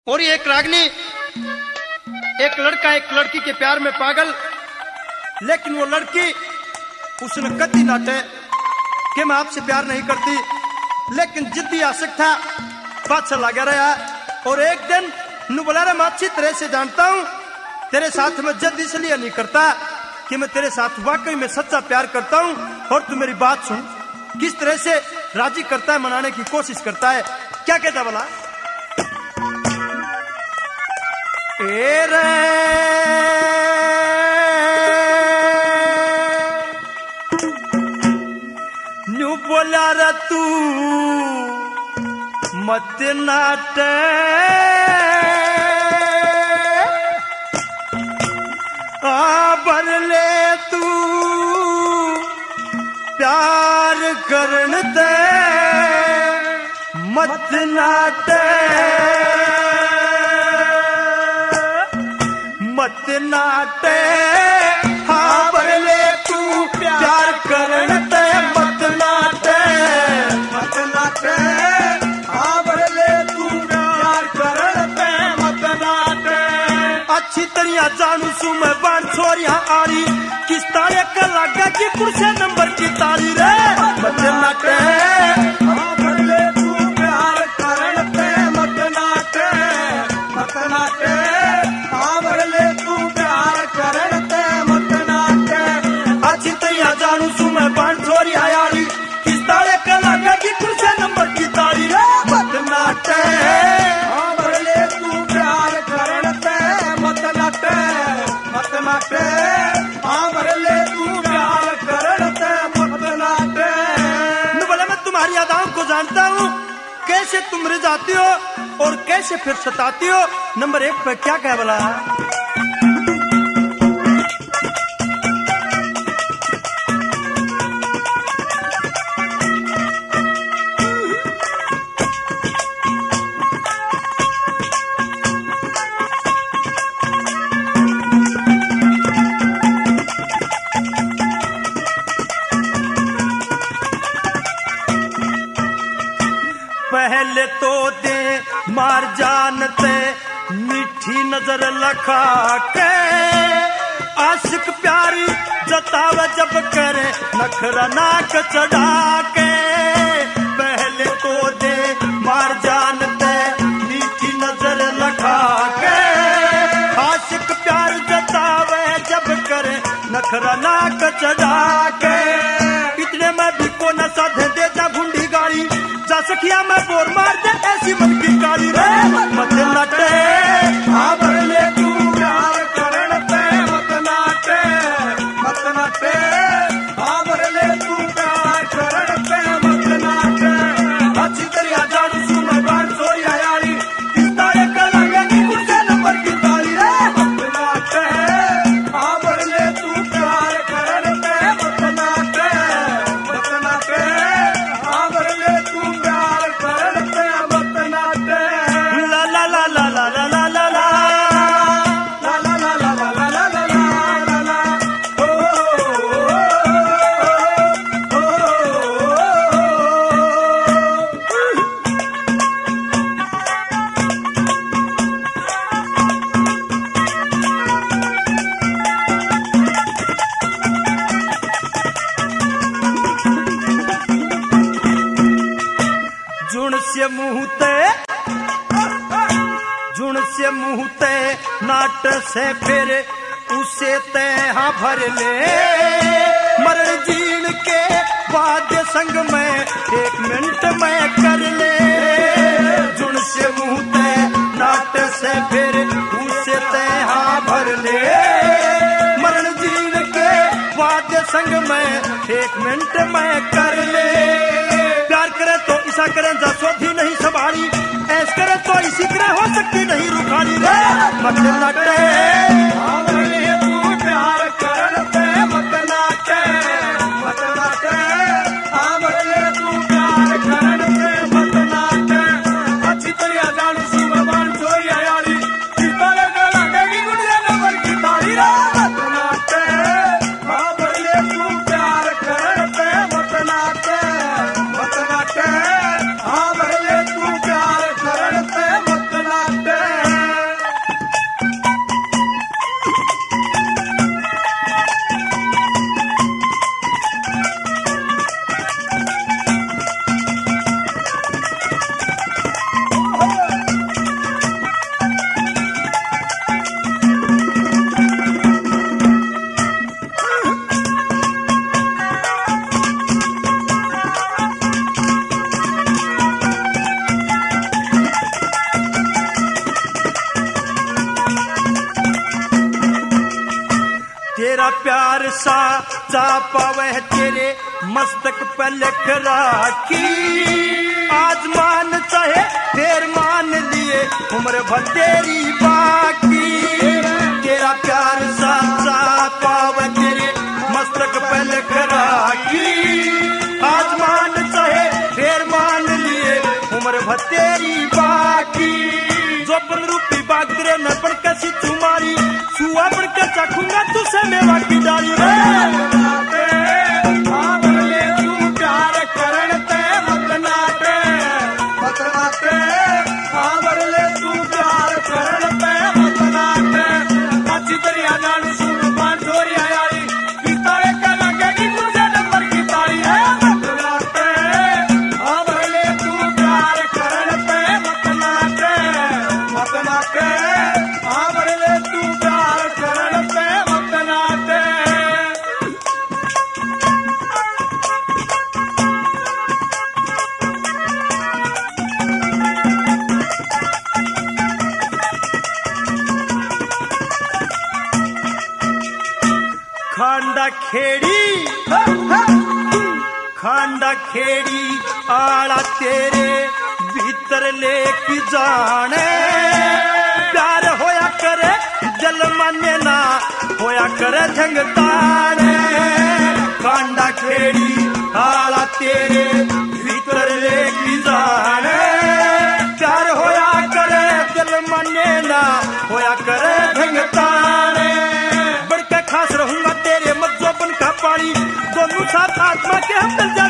और ये एक रागनी, एक लड़का एक लड़की के प्यार में पागल, लेकिन वो लड़की उसने कति नाटे कि मैं आपसे प्यार नहीं करती, लेकिन जिद्दी आशिक था, पाछा लगा रहा। और एक दिन नु बोला रे मैं अच्छी तरह से जानता हूं तेरे साथ मैं जिद इसलिए नहीं करता कि मैं तेरे साथ वाकई में सच्चा प्यार करता हूं, और तू मेरी बात सुन। किस तरह से राजी करता है, मनाने की कोशिश करता है। क्या कहता बोला, ए रे न्यू बोला रे तू मत नाटे, भर ले तू प्यार करन दे मत नाटे, मत नाटे, हाँ भर ले तू प्यार करन दे मत नाटे, मत नाटे, हाँ भर ले तू प्यार करन दे मत नाटे। अच्छी तरह जानू सू मैं बाण छोरिया आरी, किस तारे का लगा कि कुर्से नंबर की तारी रे मत नाटे, हाँ भर ले तू प्यार करन दे मत नाटे, मत नाटे, हाँ भर ले तू प्यार करन दे मत नाटे। अच्छी तरह जानू सू मैं बाण छोरिया आरी, किस तारे का लगा कि कुर्से नंबर की तारी रे मत नाटे, हाँ भर ले तू प्यार करन दे मत नाटे, मत नाटे, हाँ भर ले तू प्यार करन दे मत नाटे। बोला मैं तुम्हारी अदाओं को जानता हूँ, कैसे तुम रिझाती हो और कैसे फिर सताती हो। नंबर 1 पे क्या कह बोला, पहले तो दे मार जानते मीठी नजर लखा के, आशिक प्यारी जतावे जब करे नखरा नाक चढ़ा के। पहले तो दे मार जानते मीठी नजर लखा के, आशिक प्यार जतावे जब करे नखरा नाक चढ़ा के। इतने में भी को न साधे दे जा गुंडी गाड़ी, जा सखिया मैं बोर मार दे ऐसी मन की काली रे मत नाटे, हाँ भर ले तू प्यार करन दे मत नाटे, मत नाटे, हाँ भर ले तू प्यार करन दे मत नाटे। अच्छी तरह जानू सू मैं बाण छोरिया यारी, किस तारे का लगा कि कुर्से नंबर की ताली रे मत नाटे, हाँ भर ले तू प्यार करन दे मत नाटे, मत नाटे, हाँ भर ले तू प्यार करन दे मत नाटे। ला ला ला ला ला ला ला ला ला ला ला ला ला ला ला ला ला ला ला, ओ जुण से मुहते नाट से फिर उसे ते हाँ भर ले, मरण जीण के बाद संग में 1 मिनट में कर ले। जुण से मुहते नाट से फिर उसे ते हाँ भर ले, मरण जीण के बाद संग में 1 मिनट में कर ले। प्यार करे तो ऐसा करें जा सोधी नहीं सवारी, ऐस करे तो इसी तरह हो सकती नहीं रुखारी रे मत नाटे, हाँ भर ले तू प्यार करन दे मत नाटे, मत नाटे, हाँ भर ले तू प्यार करन दे मत नाटे। अच्छी तरह जानू सू मैं बाण छोरिया यारी, किस तारे का लगा कि कुर्से नंबर की तारी रे मत नाटे, हाँ भर ले तू प्यार करन दे मत नाटे, मत नाटे, हाँ भर ले तू प्यार करन दे मत नाटे। तेरा प्यार सा जा पावे तेरे मस्तक पे लिख राखी। आज मान चाहे फिर मान लिए उम्र भर तेरी बाकी। तेरा प्यार सा जा पावे तेरे मस्तक पे लिख राखी। आज मान चाहे फिर मान लिए उम्र भर तेरी बाकी। जो बन रूपी बाग तेरे न पड़ कैसी तुम्हारी सुआ पड़ के चाखूंगा तुझसे मेवा की डाली। खांडा खेड़ी आला तेरे भीतर लेके जाने। प्यार होया करे जल माने ना होया करे झंगताने। खांडा खेड़ी आला तेरे भीतर लेके जाने। प्यार होया करे जल माने ना होया करे झंगताने। बढ़ के खास रहूंगा तेरे मत जो बन का पानी दोनों साथ आत्मा के हम